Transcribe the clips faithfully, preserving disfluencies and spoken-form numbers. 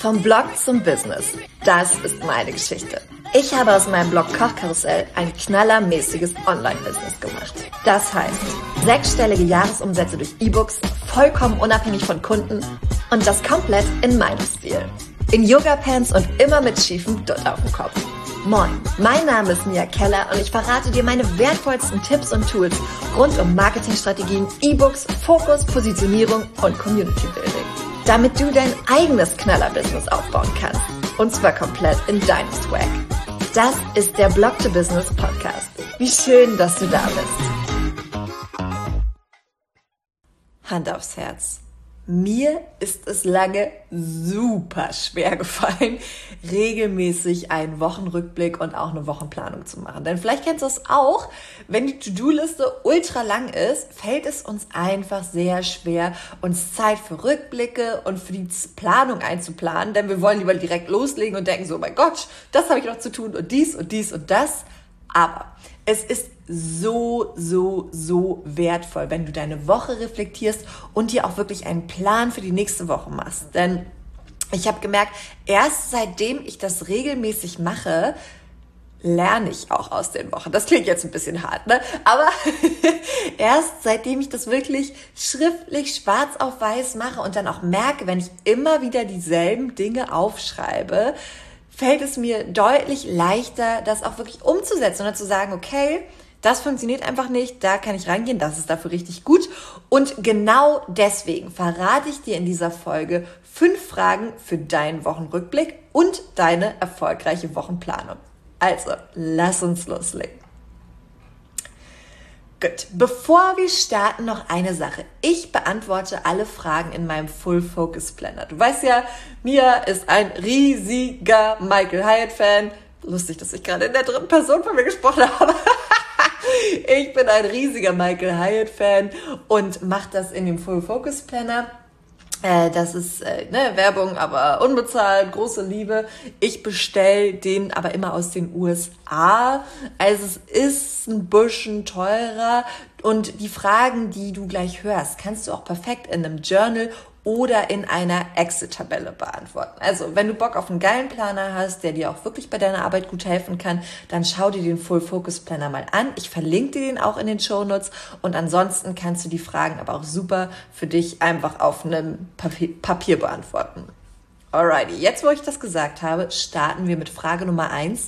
Vom Blog zum Business. Das ist meine Geschichte. Ich habe aus meinem Blog Kochkarussell ein knallermäßiges Online-Business gemacht. Das heißt, sechsstellige Jahresumsätze durch E-Books, vollkommen unabhängig von Kunden und das komplett in meinem Stil. In Yoga-Pants und immer mit schiefem Dutt auf dem Kopf. Moin, mein Name ist Mia Keller und ich verrate dir meine wertvollsten Tipps und Tools rund um Marketingstrategien, E-Books, Fokus, Positionierung und Community Building. Damit du dein eigenes Knaller-Business aufbauen kannst. Und zwar komplett in deinem Swag. Das ist der Blog to Business Podcast. Wie schön, dass du da bist. Hand aufs Herz. Mir ist es lange super schwer gefallen, regelmäßig einen Wochenrückblick und auch eine Wochenplanung zu machen. Denn vielleicht kennst du es auch, wenn die To-Do-Liste ultra lang ist, fällt es uns einfach sehr schwer, uns Zeit für Rückblicke und für die Planung einzuplanen. Denn wir wollen lieber direkt loslegen und denken so, oh mein Gott, das habe ich noch zu tun und dies und dies und das. Aber es ist so, so, so wertvoll, wenn du deine Woche reflektierst und dir auch wirklich einen Plan für die nächste Woche machst. Denn ich habe gemerkt, erst seitdem ich das regelmäßig mache, lerne ich auch aus den Wochen. Das klingt jetzt ein bisschen hart, ne? Aber erst seitdem ich das wirklich schriftlich schwarz auf weiß mache und dann auch merke, wenn ich immer wieder dieselben Dinge aufschreibe, fällt es mir deutlich leichter, das auch wirklich umzusetzen und zu sagen, okay, das funktioniert einfach nicht, da kann ich rangehen, das ist dafür richtig gut. Und genau deswegen verrate ich dir in dieser Folge fünf Fragen für deinen Wochenrückblick und deine erfolgreiche Wochenplanung. Also, lass uns loslegen. Gut, bevor wir starten, noch eine Sache. Ich beantworte alle Fragen in meinem Full Focus Planner. Du weißt ja, Mia ist ein riesiger Michael Hyatt-Fan. Lustig, dass ich gerade in der dritten Person von mir gesprochen habe. Ich bin ein riesiger Michael Hyatt-Fan und mache das in dem Full Focus Planner. Äh, das ist äh, ne, Werbung, aber unbezahlt, große Liebe. Ich bestelle den aber immer aus den U S A. Also es ist ein bisschen teurer. Und die Fragen, die du gleich hörst, kannst du auch perfekt in einem Journal oder in einer Excel-Tabelle beantworten. Also, wenn du Bock auf einen geilen Planer hast, der dir auch wirklich bei deiner Arbeit gut helfen kann, dann schau dir den Full Focus Planner mal an. Ich verlinke dir den auch in den Shownotes und ansonsten kannst du die Fragen aber auch super für dich einfach auf einem Papier, Papier beantworten. Alrighty, jetzt wo ich das gesagt habe, starten wir mit Frage Nummer eins.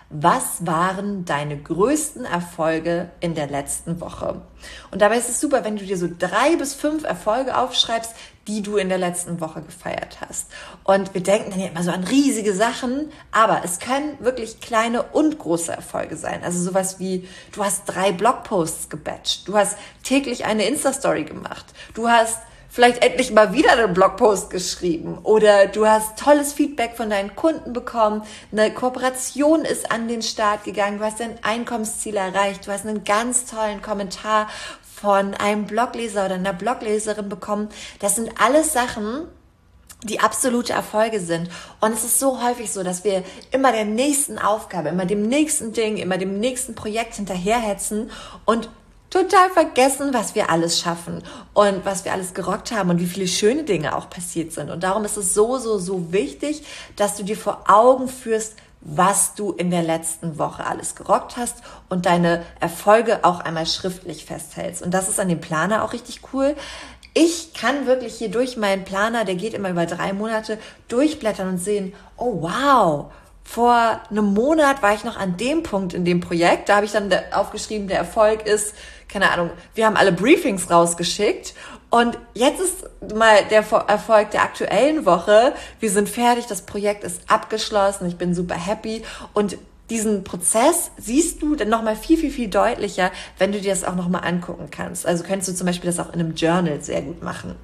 Was waren deine größten Erfolge in der letzten Woche? Und dabei ist es super, wenn du dir so drei bis fünf Erfolge aufschreibst, die du in der letzten Woche gefeiert hast. Und wir denken dann ja immer so an riesige Sachen, aber es können wirklich kleine und große Erfolge sein. Also sowas wie, du hast drei Blogposts gebatcht, du hast täglich eine Insta-Story gemacht, du hast vielleicht endlich mal wieder einen Blogpost geschrieben oder du hast tolles Feedback von deinen Kunden bekommen, eine Kooperation ist an den Start gegangen, du hast dein Einkommensziel erreicht, du hast einen ganz tollen Kommentar von einem Blogleser oder einer Blogleserin bekommen. Das sind alles Sachen, die absolute Erfolge sind. Und es ist so häufig so, dass wir immer der nächsten Aufgabe, immer dem nächsten Ding, immer dem nächsten Projekt hinterherhetzen und total vergessen, was wir alles schaffen und was wir alles gerockt haben und wie viele schöne Dinge auch passiert sind. Und darum ist es so, so, so wichtig, dass du dir vor Augen führst, was du in der letzten Woche alles gerockt hast und deine Erfolge auch einmal schriftlich festhältst. Und das ist an dem Planer auch richtig cool. Ich kann wirklich hier durch meinen Planer, der geht immer über drei Monate, durchblättern und sehen, oh wow, vor einem Monat war ich noch an dem Punkt in dem Projekt. Da habe ich dann aufgeschrieben, der Erfolg ist, keine Ahnung, wir haben alle Briefings rausgeschickt und jetzt ist mal der Erfolg der aktuellen Woche. Wir sind fertig, das Projekt ist abgeschlossen, ich bin super happy und diesen Prozess siehst du dann nochmal viel, viel, viel deutlicher, wenn du dir das auch nochmal angucken kannst. Also könntest du zum Beispiel das auch in einem Journal sehr gut machen.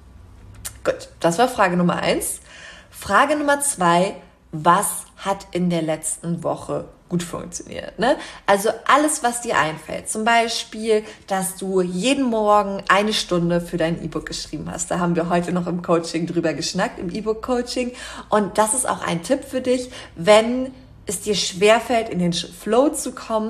Gut, das war Frage Nummer eins. Frage Nummer zwei, was hat in der letzten Woche gut funktioniert, ne? Also alles, was dir einfällt. Zum Beispiel, dass du jeden Morgen eine Stunde für dein E-Book geschrieben hast. Da haben wir heute noch im Coaching drüber geschnackt, im E-Book-Coaching. Und das ist auch ein Tipp für dich, wenn es dir schwerfällt, in den Flow zu kommen,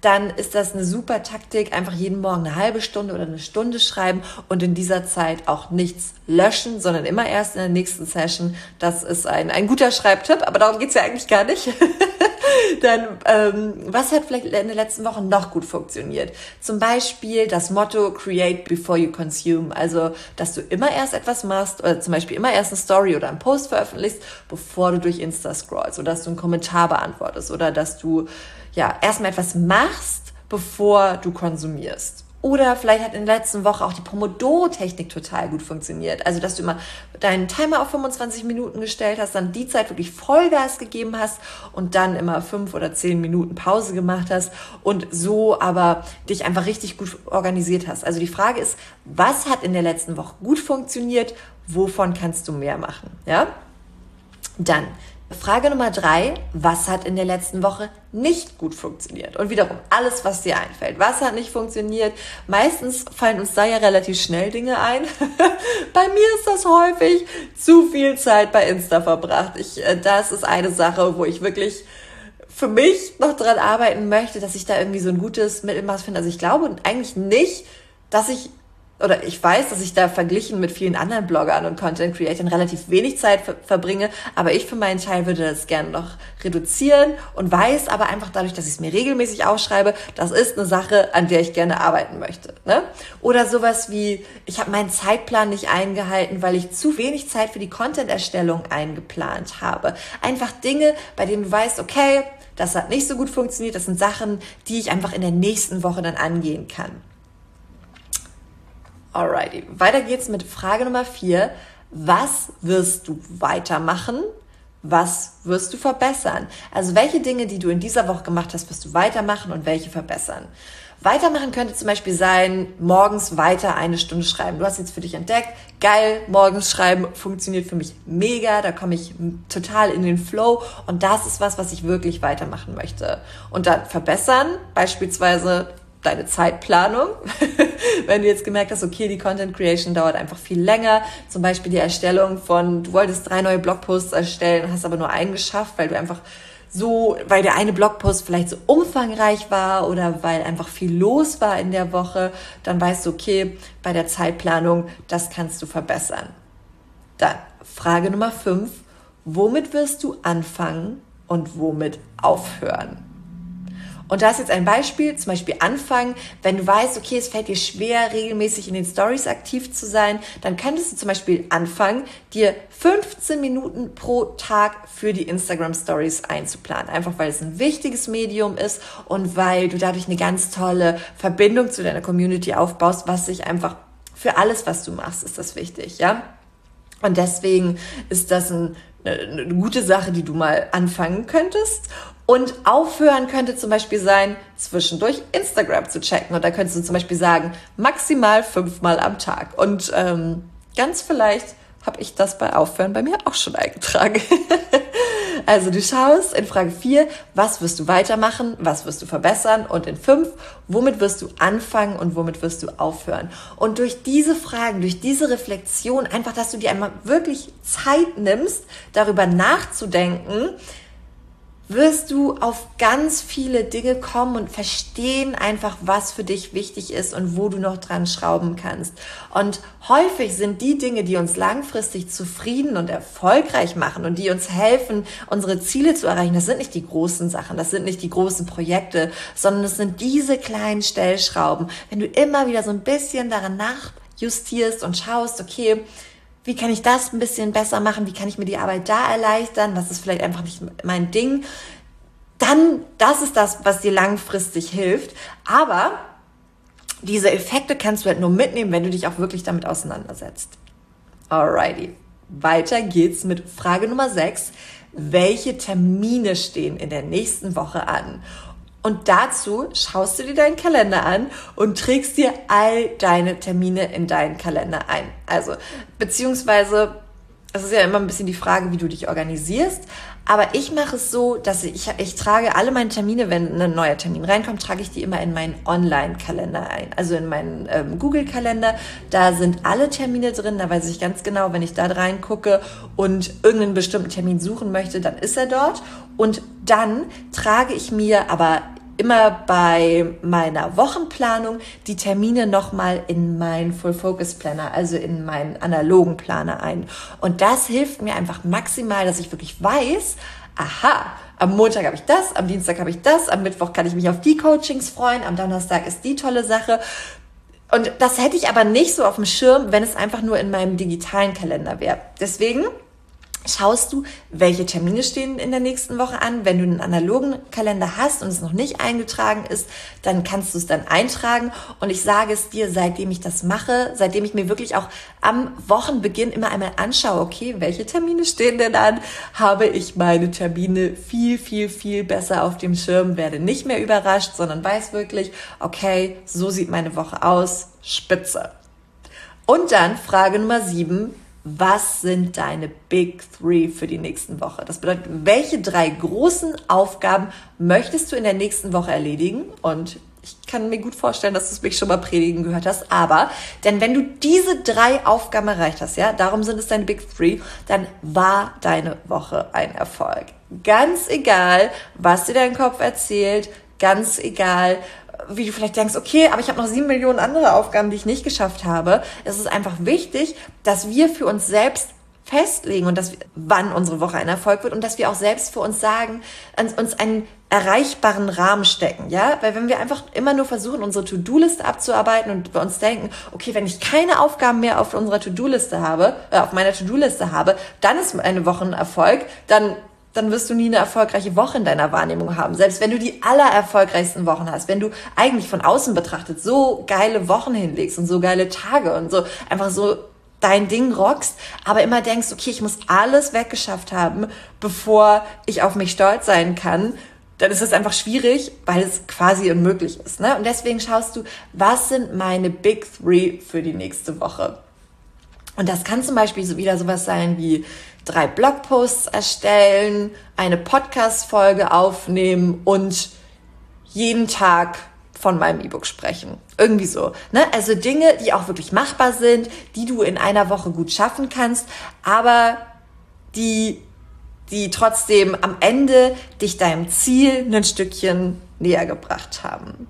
dann ist das eine super Taktik. Einfach jeden Morgen eine halbe Stunde oder eine Stunde schreiben und in dieser Zeit auch nichts löschen, sondern immer erst in der nächsten Session. Das ist ein, ein guter Schreibtipp, aber darum geht's ja eigentlich gar nicht. Dann, ähm, was hat vielleicht in der letzten Woche noch gut funktioniert? Zum Beispiel das Motto Create before you consume. Also, dass du immer erst etwas machst oder zum Beispiel immer erst eine Story oder einen Post veröffentlichst, bevor du durch Insta scrollst oder dass du einen Kommentar beantwortest oder dass du ja erstmal etwas machst, bevor du konsumierst. Oder vielleicht hat in der letzten Woche auch die Pomodoro-Technik total gut funktioniert. Also, dass du immer deinen Timer auf fünfundzwanzig Minuten gestellt hast, dann die Zeit wirklich Vollgas gegeben hast und dann immer fünf oder zehn Minuten Pause gemacht hast und so aber dich einfach richtig gut organisiert hast. Also die Frage ist, was hat in der letzten Woche gut funktioniert? Wovon kannst du mehr machen? Ja? Dann Frage Nummer drei, was hat in der letzten Woche nicht gut funktioniert? Und wiederum, alles, was dir einfällt. Was hat nicht funktioniert? Meistens fallen uns da ja relativ schnell Dinge ein. Bei mir ist das häufig zu viel Zeit bei Insta verbracht. Ich, das ist eine Sache, wo ich wirklich für mich noch dran arbeiten möchte, dass ich da irgendwie so ein gutes Mittelmaß finde. Also ich glaube eigentlich nicht, dass ich oder ich weiß, dass ich da verglichen mit vielen anderen Bloggern und Content Creatern relativ wenig Zeit ver- verbringe, aber ich für meinen Teil würde das gerne noch reduzieren und weiß aber einfach dadurch, dass ich es mir regelmäßig aufschreibe, das ist eine Sache, an der ich gerne arbeiten möchte. Ne? Oder sowas wie, ich habe meinen Zeitplan nicht eingehalten, weil ich zu wenig Zeit für die Content-Erstellung eingeplant habe. Einfach Dinge, bei denen du weißt, okay, das hat nicht so gut funktioniert, das sind Sachen, die ich einfach in der nächsten Woche dann angehen kann. Alrighty, weiter geht's mit Frage Nummer vier. Was wirst du weitermachen? Was wirst du verbessern? Also welche Dinge, die du in dieser Woche gemacht hast, wirst du weitermachen und welche verbessern? Weitermachen könnte zum Beispiel sein, morgens weiter eine Stunde schreiben. Du hast jetzt für dich entdeckt, geil, morgens schreiben funktioniert für mich mega, da komme ich total in den Flow und das ist was, was ich wirklich weitermachen möchte. Und dann verbessern, beispielsweise deine Zeitplanung. Wenn du jetzt gemerkt hast, okay, die Content Creation dauert einfach viel länger, zum Beispiel die Erstellung von, du wolltest drei neue Blogposts erstellen, hast aber nur einen geschafft, weil du einfach so, weil der eine Blogpost vielleicht so umfangreich war oder weil einfach viel los war in der Woche, dann weißt du, okay, bei der Zeitplanung, das kannst du verbessern. Dann Frage Nummer fünf, womit wirst du anfangen und womit aufhören? Und da ist jetzt ein Beispiel, zum Beispiel anfangen, wenn du weißt, okay, es fällt dir schwer, regelmäßig in den Stories aktiv zu sein, dann könntest du zum Beispiel anfangen, dir fünfzehn Minuten pro Tag für die Instagram Stories einzuplanen. Einfach weil es ein wichtiges Medium ist und weil du dadurch eine ganz tolle Verbindung zu deiner Community aufbaust, was sich einfach für alles, was du machst, ist das wichtig, ja? Und deswegen ist das ein, eine gute Sache, die du mal anfangen könntest. Und aufhören könnte zum Beispiel sein, zwischendurch Instagram zu checken. Und da könntest du zum Beispiel sagen, maximal fünfmal am Tag. Und ähm, ganz vielleicht habe ich das bei Aufhören bei mir auch schon eingetragen. Also du schaust in Frage vier, was wirst du weitermachen, was wirst du verbessern und in fünf, womit wirst du anfangen und womit wirst du aufhören. Und durch diese Fragen, durch diese Reflexion, einfach, dass du dir einmal wirklich Zeit nimmst, darüber nachzudenken, wirst du auf ganz viele Dinge kommen und verstehen einfach, was für dich wichtig ist und wo du noch dran schrauben kannst. Und häufig sind die Dinge, die uns langfristig zufrieden und erfolgreich machen und die uns helfen, unsere Ziele zu erreichen, das sind nicht die großen Sachen, das sind nicht die großen Projekte, sondern es sind diese kleinen Stellschrauben. Wenn du immer wieder so ein bisschen daran nachjustierst und schaust, okay, wie kann ich das ein bisschen besser machen? Wie kann ich mir die Arbeit da erleichtern? Was ist vielleicht einfach nicht mein Ding? Dann, das ist das, was dir langfristig hilft. Aber diese Effekte kannst du halt nur mitnehmen, wenn du dich auch wirklich damit auseinandersetzt. Alrighty. Weiter geht's mit Frage Nummer sechs. Welche Termine stehen in der nächsten Woche an? Und dazu schaust du dir deinen Kalender an und trägst dir all deine Termine in deinen Kalender ein. Also, beziehungsweise, es ist ja immer ein bisschen die Frage, wie du dich organisierst. Aber ich mache es so, dass ich, ich trage alle meine Termine, wenn ein neuer Termin reinkommt, trage ich die immer in meinen Online-Kalender ein. Also in meinen ähm, Google-Kalender. Da sind alle Termine drin. Da weiß ich ganz genau, wenn ich da reingucke und irgendeinen bestimmten Termin suchen möchte, dann ist er dort. Und dann trage ich mir aber immer bei meiner Wochenplanung die Termine nochmal in meinen Full Focus Planner, also in meinen analogen Planer ein. Und das hilft mir einfach maximal, dass ich wirklich weiß, aha, am Montag habe ich das, am Dienstag habe ich das, am Mittwoch kann ich mich auf die Coachings freuen, am Donnerstag ist die tolle Sache. Und das hätte ich aber nicht so auf dem Schirm, wenn es einfach nur in meinem digitalen Kalender wäre. Deswegen schaust du, welche Termine stehen in der nächsten Woche an. Wenn du einen analogen Kalender hast und es noch nicht eingetragen ist, dann kannst du es dann eintragen. Und ich sage es dir, seitdem ich das mache, seitdem ich mir wirklich auch am Wochenbeginn immer einmal anschaue, okay, welche Termine stehen denn an, habe ich meine Termine viel, viel, viel besser auf dem Schirm, werde nicht mehr überrascht, sondern weiß wirklich, okay, so sieht meine Woche aus, spitze. Und dann Frage Nummer sieben. Was sind deine Big Three für die nächsten Woche? Das bedeutet, welche drei großen Aufgaben möchtest du in der nächsten Woche erledigen? Und ich kann mir gut vorstellen, dass du es mich schon mal predigen gehört hast. Aber, denn wenn du diese drei Aufgaben erreicht hast, ja, darum sind es deine Big Three, dann war deine Woche ein Erfolg. Ganz egal, was dir dein Kopf erzählt, ganz egal, wie du vielleicht denkst, okay, aber ich habe noch sieben Millionen andere Aufgaben, die ich nicht geschafft habe. Es ist einfach wichtig, dass wir für uns selbst festlegen und dass wir, wann unsere Woche ein Erfolg wird und dass wir auch selbst für uns sagen, uns einen erreichbaren Rahmen stecken, ja, weil wenn wir einfach immer nur versuchen, unsere To-Do-Liste abzuarbeiten und wir uns denken, okay, wenn ich keine Aufgaben mehr auf unserer To-Do-Liste habe, äh, auf meiner To-Do-Liste habe, dann ist eine Woche ein Erfolg, dann dann wirst du nie eine erfolgreiche Woche in deiner Wahrnehmung haben. Selbst wenn du die allererfolgreichsten Wochen hast, wenn du eigentlich von außen betrachtet so geile Wochen hinlegst und so geile Tage und so einfach so dein Ding rockst, aber immer denkst, okay, ich muss alles weggeschafft haben, bevor ich auf mich stolz sein kann, dann ist es einfach schwierig, weil es quasi unmöglich ist, ne? Und deswegen schaust du, was sind meine Big Three für die nächste Woche? Und das kann zum Beispiel so wieder sowas sein wie drei Blogposts erstellen, eine Podcast-Folge aufnehmen und jeden Tag von meinem E-Book sprechen. Irgendwie so, ne? Also Dinge, die auch wirklich machbar sind, die du in einer Woche gut schaffen kannst, aber die, die trotzdem am Ende dich deinem Ziel ein Stückchen näher gebracht haben.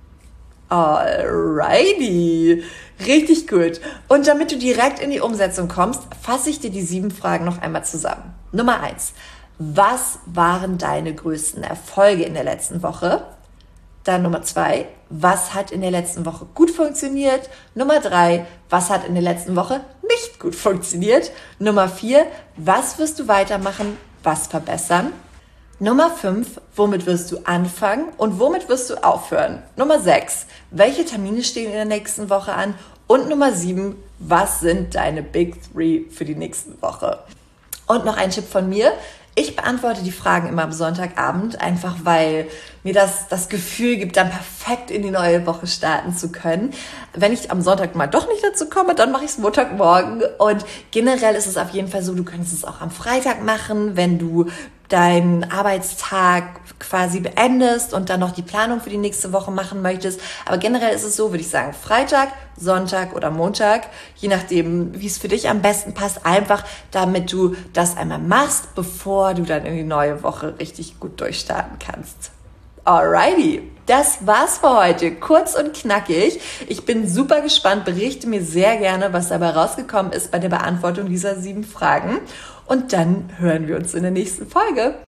Alrighty, richtig gut. Und damit du direkt in die Umsetzung kommst, fasse ich dir die sieben Fragen noch einmal zusammen. Nummer eins, was waren deine größten Erfolge in der letzten Woche? Dann Nummer zwei, was hat in der letzten Woche gut funktioniert? Nummer drei, was hat in der letzten Woche nicht gut funktioniert? Nummer vier, was wirst du weitermachen, was verbessern? Nummer fünf, womit wirst du anfangen und womit wirst du aufhören? Nummer sechs, welche Termine stehen in der nächsten Woche an? Und Nummer sieben, was sind deine Big Three für die nächste Woche? Und noch ein Tipp von mir. Ich beantworte die Fragen immer am Sonntagabend, einfach weil mir das das Gefühl gibt, dann perfekt in die neue Woche starten zu können. Wenn ich am Sonntag mal doch nicht dazu komme, dann mache ich es Montagmorgen. Und generell ist es auf jeden Fall so, du kannst es auch am Freitag machen, wenn du deinen Arbeitstag quasi beendest und dann noch die Planung für die nächste Woche machen möchtest. Aber generell ist es so, würde ich sagen, Freitag, Sonntag oder Montag, je nachdem, wie es für dich am besten passt, einfach damit du das einmal machst, bevor du dann in die neue Woche richtig gut durchstarten kannst. Alrighty, das war's für heute. Kurz und knackig. Ich bin super gespannt. Berichte mir sehr gerne, was dabei rausgekommen ist bei der Beantwortung dieser sieben Fragen. Und dann hören wir uns in der nächsten Folge.